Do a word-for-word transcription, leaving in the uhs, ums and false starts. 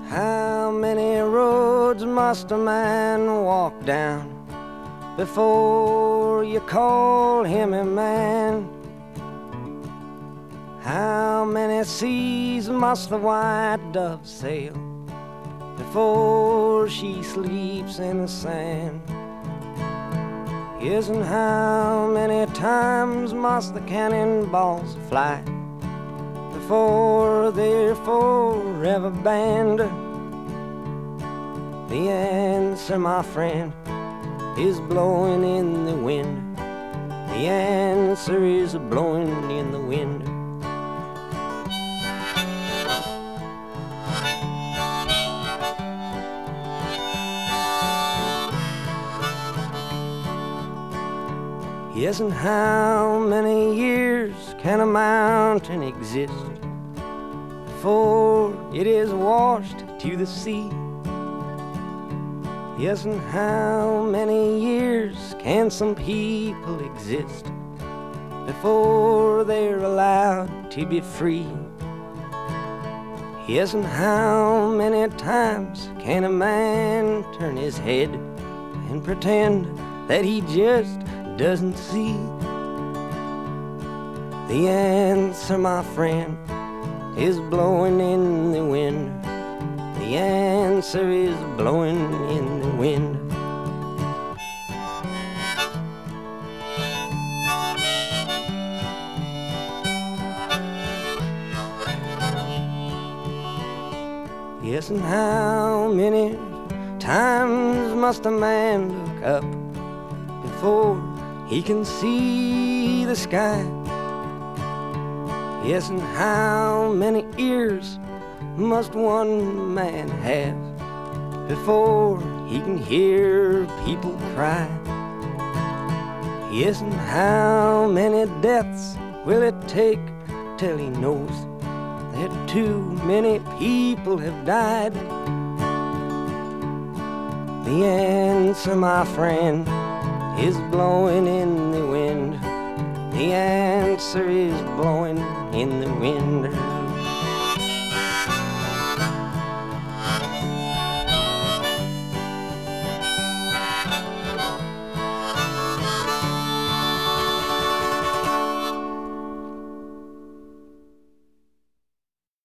How many roads must a man walk down before you call him a man? How many seas must the white dove sail before she sleeps in the sand? Yes, and how many times must the cannonballs fly before they're forever banned? The answer, my friend, is blowing in the wind. The answer is blowing in the wind. Yes, and how many years can a mountain exist before it is washed to the sea? Yes, and how many years can some people exist before they're allowed to be free? Yes, and how many times can a man turn his head and pretend that he just doesn't see? The answer, my friend, is blowing in the wind. The answer is blowing in the wind. Yes, and how many times must a man look up before he can see the sky? Yes, and how many ears must one man have before he can hear people cry? Yes, and how many deaths will it take till he knows that too many people have died? The answer, my friend, is blowing in the wind. The answer is blowing in the wind.